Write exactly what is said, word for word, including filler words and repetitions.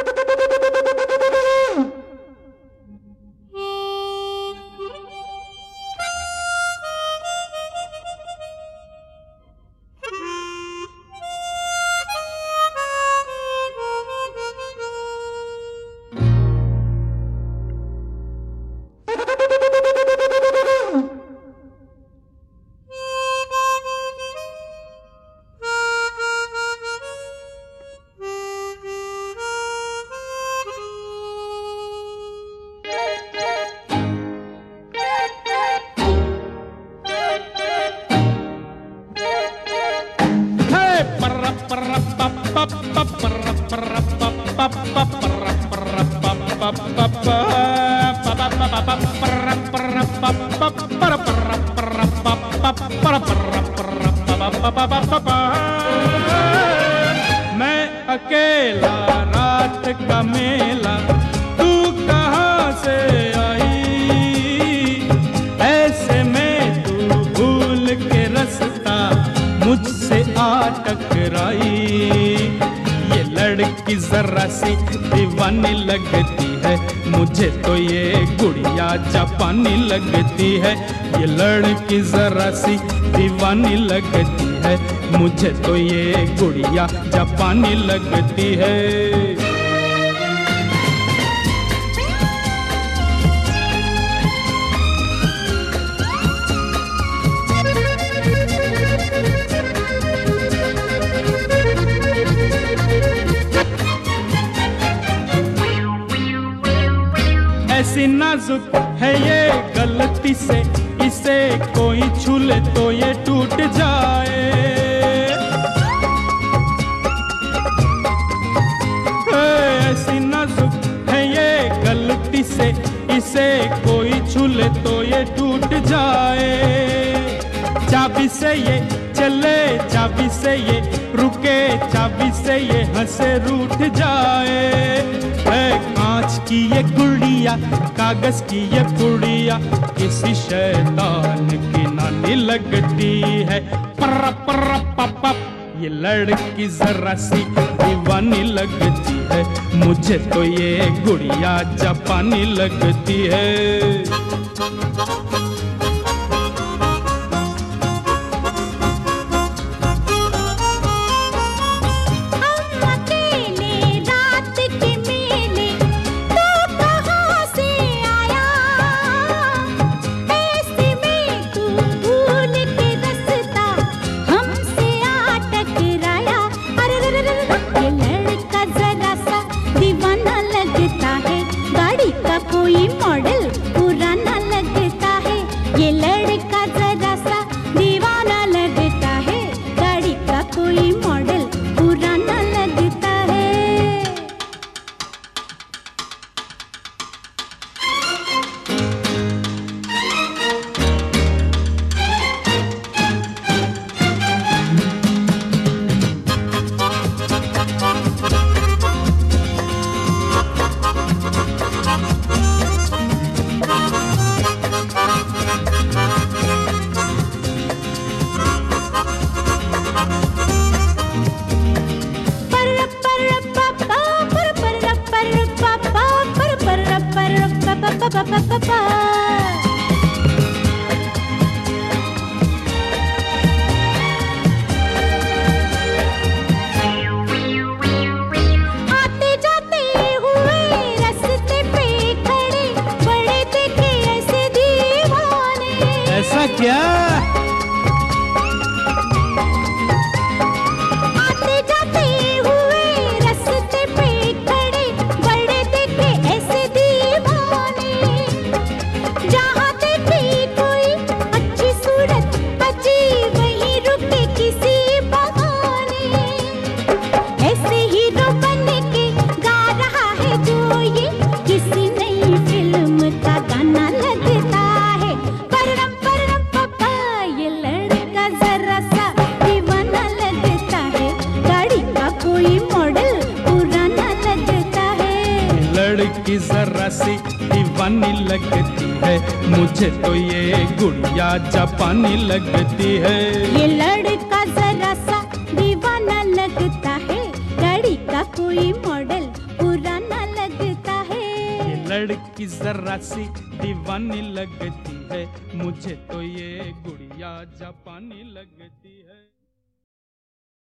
मैं अकेला रात का मेला, तू कहाँ से आई? ऐसे में तू भूल के रास्ता मुझसे आ टकराई। ये लड़की जरा सी दीवानी लगती है, मुझे तो ये गुड़िया जापानी लगती है। ये लड़की जरा सी दीवानी लगती है, मुझे तो ये गुड़िया जापानी लगती है। ऐसी नाजुक है ये गलती से, इसे कोई छू ले तो ये टूट जाए। ऐसी नाजुक है ये गलती से, इसे कोई छू ले तो ये टूट जाए। चाबी से ये चले, चाबी से ये रुके, चाबी से ये हंसे रूठ जाए। कांच की ये गुड़िया, कागज की ये पुड़िया, किसी शैतान की नानी लगती है। पर पर पप ये लड़की जरा सी दीवानी लगती है, मुझे तो ये गुड़िया जापानी लगती है। कोई मॉडल पुराना लगता है, ये लड़का जरा सा दीवाना लगता है। गाड़ी का कोई मॉडल पुराना लगता है। आते जाते हुए रास्ते पे खड़े, बड़े देखे ऐसे दीवाने। ऐसा क्या? आते जाते हुए रास्ते पे खड़े, बड़े देखे ऐसे दीवाने। जहाँ देखे कोई अच्छी सूरत अच्छी, वहीं रुके किसी बहाने। ऐसे हीरो बन के गा रहा है जो ये, किसी नई फिल्म का गाना लगता है। परम परम पापा ये लड़का जरा सा दीवाना लगता है, गाड़ी का कोई मॉडल पुराना लगता है। लड़की जरा सी दीवानी लगती है, मुझे तो ये गुड़िया जापानी लगती है। ये लड़का जरा सा दीवाना लगता है, गाड़ी का कोई मॉडल पुराना लड़की जरा सी दीवानी लगती है, मुझे तो ये गुड़िया जापानी लगती है।